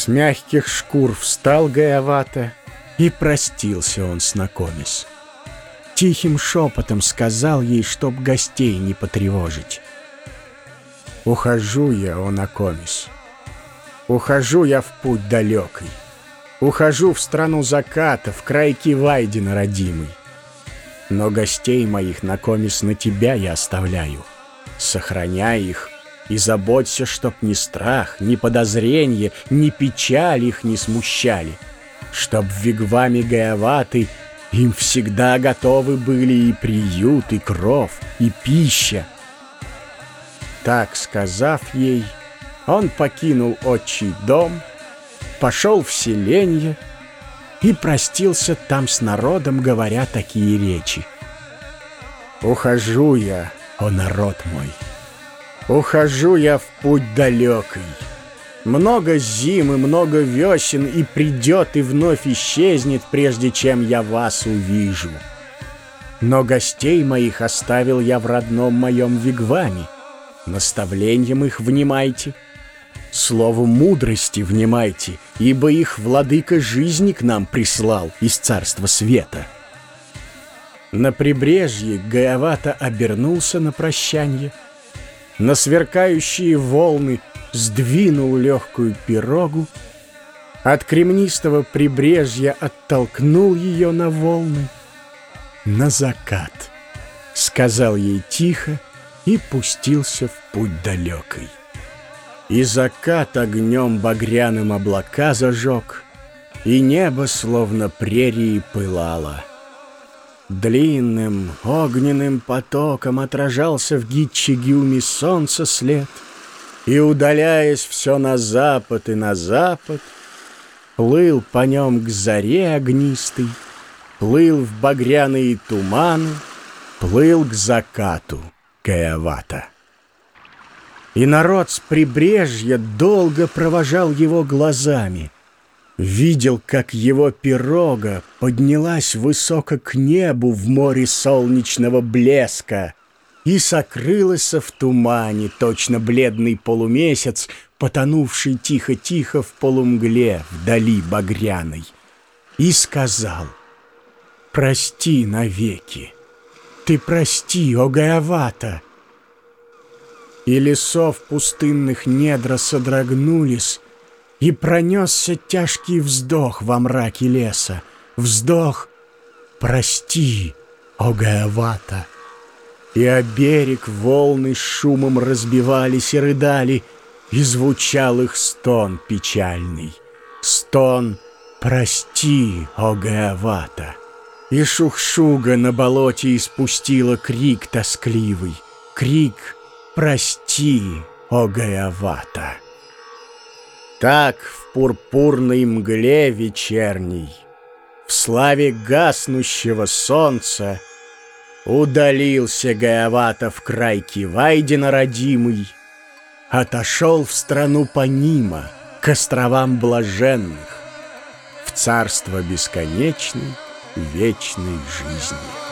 С мягких шкур встал Гаявата, и простился он с Накомис. Тихим шепотом сказал ей, чтоб гостей не потревожить. «Ухожу я, о Накомис, ухожу я в путь далекий, ухожу в страну заката, в край Кивайдина родимый. Но гостей моих, Накомис, на тебя я оставляю. Сохраняй их и заботься, чтоб ни страх, ни подозрение, ни печаль их не смущали, чтоб в вигваме Гаяваты им всегда готовы были и приют, и кров, и пища». Так сказав ей, он покинул отчий дом, пошел в селенье и простился там с народом, говоря такие речи: «Ухожу я, о народ мой, ухожу я в путь далекий. Много зим и много весен, и придет, и вновь исчезнет, прежде чем я вас увижу. Но гостей моих оставил я в родном моем вигваме. Наставлением их внимайте, слову мудрости внимайте, ибо их владыка жизни к нам прислал из царства света». На прибрежье Гаявата обернулся на прощанье, на сверкающие волны сдвинул легкую пирогу, от кремнистого прибрежья оттолкнул ее на волны. «На закат», — сказал ей тихо, и пустился в путь далекий. И закат огнем багряным облака зажег, и небо словно прерии пылало. Длинным огненным потоком отражался в Гитчегюме солнца след, и, удаляясь все на запад и на запад, плыл по нем к заре огнистой, плыл в багряные туманы, плыл к закату Гаявата. И народ с прибрежья долго провожал его глазами, видел, как его пирога поднялась высоко к небу в море солнечного блеска и сокрылась в тумане, точно бледный полумесяц, потонувший тихо-тихо в полумгле вдали багряной, и сказал: «Прости навеки, ты прости, о Гаявата!» И лесов пустынных недра содрогнулись, и пронесся тяжкий вздох во мраке леса, вздох «Прости, о Гаявата!» И о берег волны с шумом разбивались и рыдали, и звучал их стон печальный, стон «Прости, о Гаявата!» И шухшуга на болоте испустила крик тоскливый, крик «Прости, о Гаявата!» Так в пурпурной мгле вечерней, в славе гаснущего солнца, удалился Гаявата в край Кивайдина родимый, отошел в страну Панима, к островам блаженных, в царство бесконечной вечной жизни.